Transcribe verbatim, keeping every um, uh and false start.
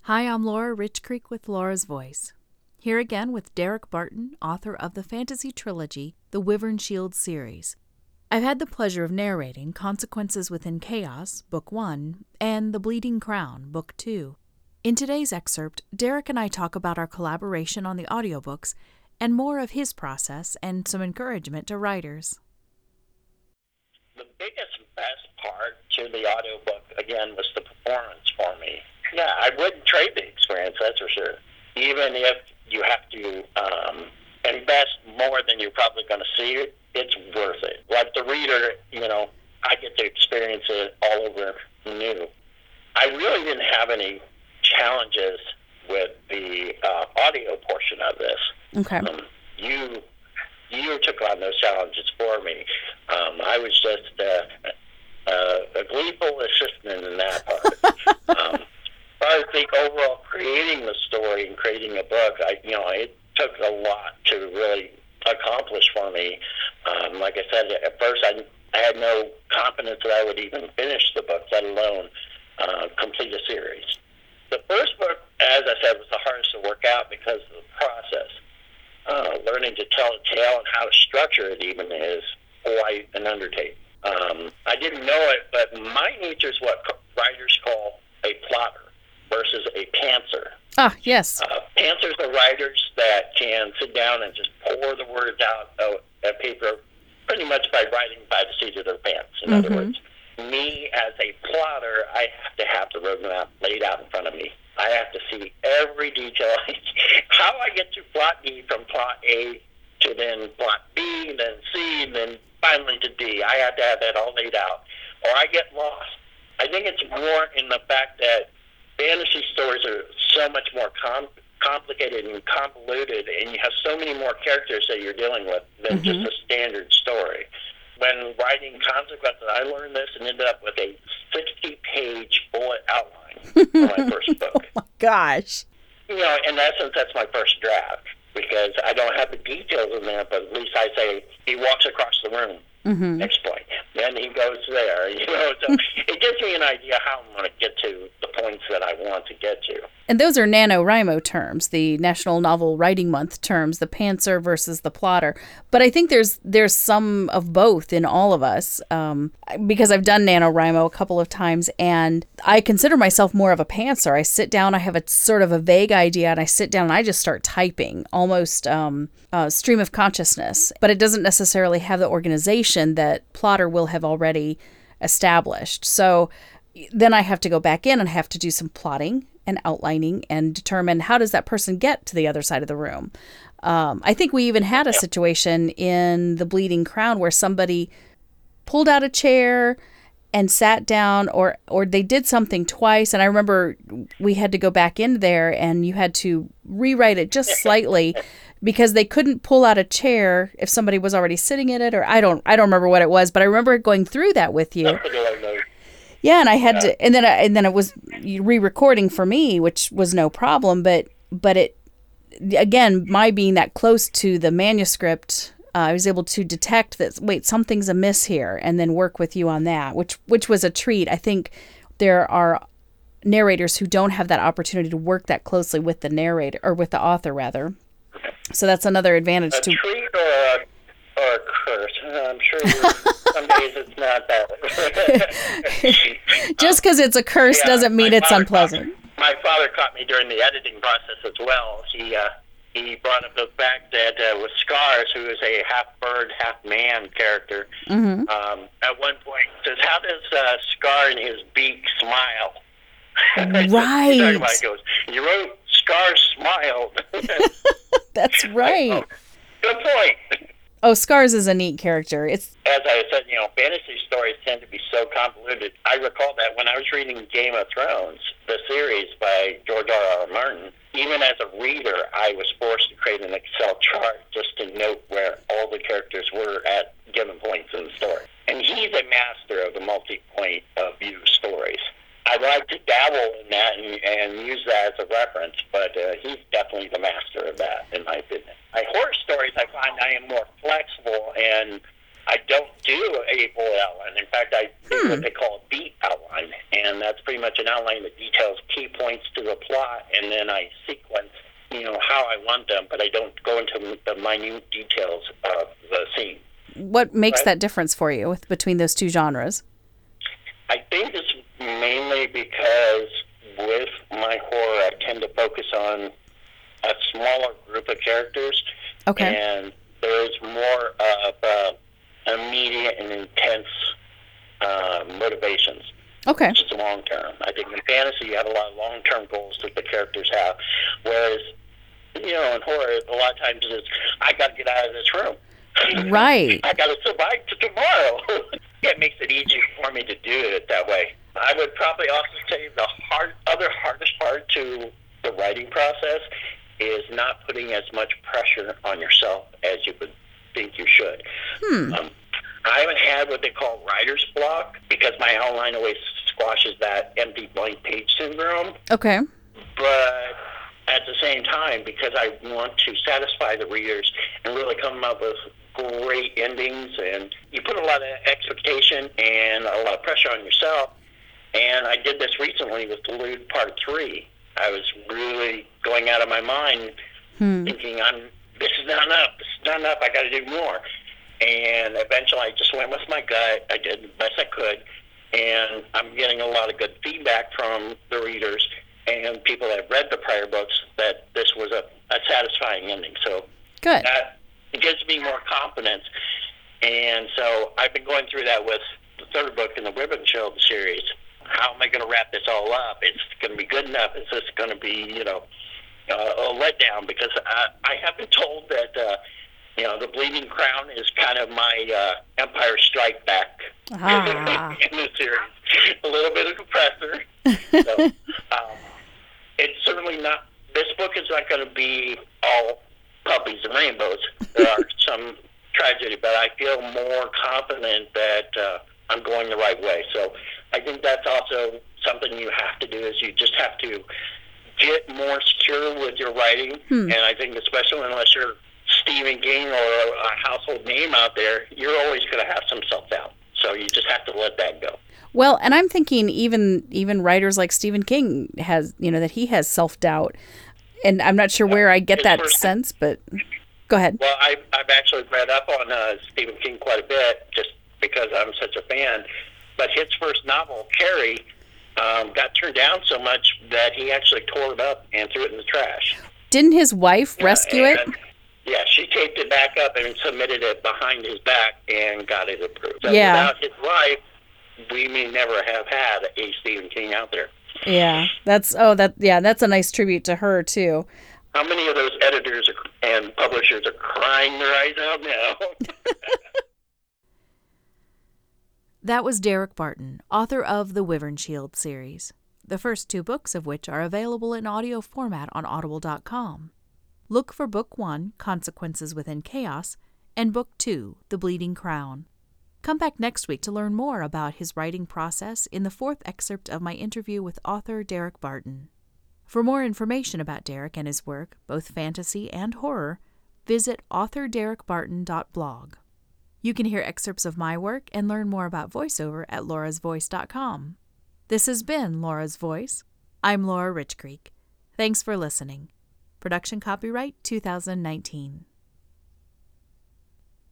Hi, I'm Laura Richcreek with Laura's Voice. Here again with Derek Barton, author of the fantasy trilogy, the Wyvern Shield series. I've had the pleasure of narrating Consequences Within Chaos, Book one, and The Bleeding Crown, Book two. In today's excerpt, Derek and I talk about our collaboration on the audiobooks and more of his process and some encouragement to writers. The biggest, best part to the audiobook, again, was the performance for me. Yeah, I wouldn't trade the experience, that's for sure. Even if you have to um, invest more than you're probably going to see it, it's worth it. Like the reader, you know, I get to experience it all over new. I really didn't have any challenges with the uh, audio portion of this. Okay. Um, you you took on those challenges for me. Um, I was just uh, uh, a gleeful assistant in that part. um, I think overall creating the story and creating a book, I you know, it took a lot to really accomplish for me. Um, like I said, at first I, I had no confidence that I would even finish the book, let alone uh, complete a series. The first book, as I said, was the hardest to work out because of the process. Uh, learning to tell a tale and how to structure it even is quite an undertaking. Um, I didn't know it, but my nature is what writers call a plotter versus a pantser. Ah, yes. Uh, pantsers are writers that can sit down and just pour the words out of a paper pretty much by writing by the seat of their pants, in Mm-hmm. other words. Me, as a plotter, I have to have the roadmap laid out in front of me. I have to see every detail. How I get to plot B from plot A to then plot B, then C, then finally to D. I have to have that all laid out, or I get lost. I think it's more in the fact that fantasy stories are so much more com- complicated and convoluted, and you have so many more characters that you're dealing with than Mm-hmm. just a standard story. When writing Consequences, I learned this and ended up with a sixty-page bullet outline for my first book. Oh my gosh. You know, in essence, that's my first draft, because I don't have the details in there, but at least I say, he walks across the room. Mm-hmm. Next point. Then he goes there, you know, so it gives me an idea how I'm going to get to the points that I want to get to. And those are NaNoWriMo terms, the National Novel Writing Month terms, the pantser versus the plotter. But I think there's there's some of both in all of us, um, because I've done NaNoWriMo a couple of times, and I consider myself more of a pantser. I sit down, I have a sort of a vague idea, and I sit down and I just start typing, almost um, uh, stream of consciousness. But it doesn't necessarily have the organization that plotter will have already established. So then I have to go back in and have to do some plotting and outlining and determine how does that person get to the other side of the room. Um, I think we even had a situation in The Bleeding Crown where somebody pulled out a chair and sat down, or or they did something twice. And I remember we had to go back in there and you had to rewrite it just slightly because they couldn't pull out a chair if somebody was already sitting in it, or I don't I don't remember what it was, but I remember going through that with you. Yeah, and I had to, and then I, and then it was re-recording for me, which was no problem. But but it again, my being that close to the manuscript, uh, I was able to detect that wait, something's amiss here, and then work with you on that, which which was a treat. I think there are narrators who don't have that opportunity to work that closely with the narrator or with the author rather. So that's another advantage a to. A treat or a, or a curse. I'm sure you're, some days it's not that. Just because it's a curse yeah, doesn't mean it's unpleasant. Me, my father caught me during the editing process as well. He uh, he brought up the fact that uh, with Scars, who is a half bird, half man character, Mm-hmm. um, at one point says, "How does uh, Scar in his beak smile?" Right. He, about, he goes, "You wrote Scar smiled." That's right. Oh, good point. Oh, Scars is a neat character. It's As I said, you know, fantasy stories tend to be so convoluted. I recall that when I was reading Game of Thrones, the series by George R. R. Martin, even as a reader, I was forced to create an Excel chart just to note where all the characters were at given points in the story. And he's a master of the multi-point of view stories. I like to dabble in that and, and use that as a reference, but uh, he's definitely the master of that, in my opinion. My horror stories, I find I am more flexible, and I don't do a bullet outline. In fact, I do Hmm. what they call a beat outline, and that's pretty much an outline that details key points to the plot, and then I sequence, you know, how I want them, but I don't go into the minute details of the scene. What makes Right. that difference for you with, between those two genres? I think it's mainly because with my horror, I tend to focus on a smaller group of characters, Okay. and there's more of uh, immediate and intense uh, motivations. Okay. Which is long term. I think in fantasy, you have a lot of long term goals that the characters have, whereas, you know, in horror, a lot of times it's, I got to get out of this room. Right. I got to survive to tomorrow. It makes it easier for me to do it that way. I would probably also say the hard, other hardest part to the writing process is not putting as much pressure on yourself as you would think you should. Hmm. Um, I haven't had what they call writer's block because my outline always squashes that empty blank page syndrome. Okay. But at the same time, because I want to satisfy the readers and really come up with great endings, and you put a lot of expectation and a lot of pressure on yourself. And I did this recently with Delude Part three. I was really going out of my mind, Hmm. thinking, "I'm this is not enough. This is not enough. I got to do more." And eventually, I just went with my gut. I did the best I could, and I'm getting a lot of good feedback from the readers and people that have read the prior books that this was a, a satisfying ending. So Good. that it gives me more confidence. And so I've been going through that with the third book in the Wyvern Shield series. How am I going to wrap this all up? Is it going to be good enough? Is this going to be, you know, uh, a letdown? Because I, I have been told that, uh, you know, the Bleeding Crown is kind of my uh, Empire Strike Back Ah. in the series. A little bit of a compressor. So, um, it's certainly not, this book is not going to be all puppies and rainbows. There are some tragedy, but I feel more confident that uh, I'm going the right way. So I think that's also something you have to do, is you just have to get more secure with your writing. Hmm. And I think especially unless you're Stephen King or a household name out there, you're always going to have some self-doubt. So you just have to let that go. Well, and I'm thinking even even writers like Stephen King has, you know, that he has self-doubt. And I'm not sure where I get His that first- sense, but go ahead. Well, I, I've actually read up on uh, Stephen King quite a bit just because I'm such a fan. But his first novel, Carrie, um, got turned down so much that he actually tore it up and threw it in the trash. Didn't his wife Yeah, rescue it? and- Yeah, she taped it back up and submitted it behind his back and got it approved. So Yeah. without his wife, we may never have had a Stephen King out there. Yeah. That's oh that yeah, that's a nice tribute to her too. How many of those editors are, and publishers are crying their eyes out now? That was Derek Barton, author of the Wyvern Shield series, the first two books of which are available in audio format on audible dot com. Look for Book One, Consequences Within Chaos, and Book Two, The Bleeding Crown. Come back next week to learn more about his writing process in the fourth excerpt of my interview with author Derek Barton. For more information about Derek and his work, both fantasy and horror, visit author derek barton dot blog. You can hear excerpts of my work and learn more about voiceover at lauras voice dot com. This has been Laura's Voice. I'm Laura Rich Creek. Thanks for listening. Production copyright two thousand nineteen.